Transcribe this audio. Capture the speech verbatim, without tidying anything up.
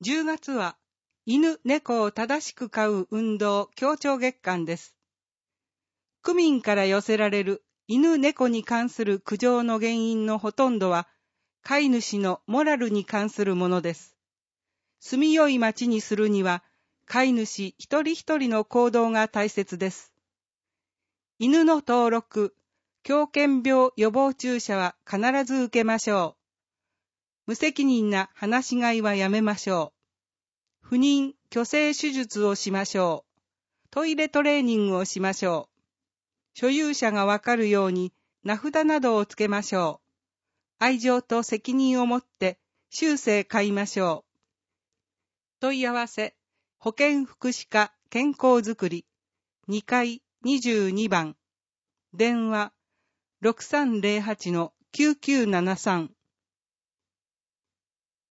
じゅうがつは犬猫を正しく飼う運動協調月間です。区民から寄せられる犬猫に関する苦情の原因のほとんどは飼い主のモラルに関するものです。住みよい町にするには飼い主一人一人の行動が大切です。犬の登録、狂犬病予防注射は必ず受けましょう。無責任な放し飼いはやめましょう。不妊・去勢手術をしましょう。トイレトレーニングをしましょう。所有者がわかるように名札などをつけましょう。愛情と責任を持って終生飼いましょう。問い合わせ、保健福祉課健康づくりにかいにじゅうにばん、電話 ろくさんゼロはちのきゅうきゅうななさん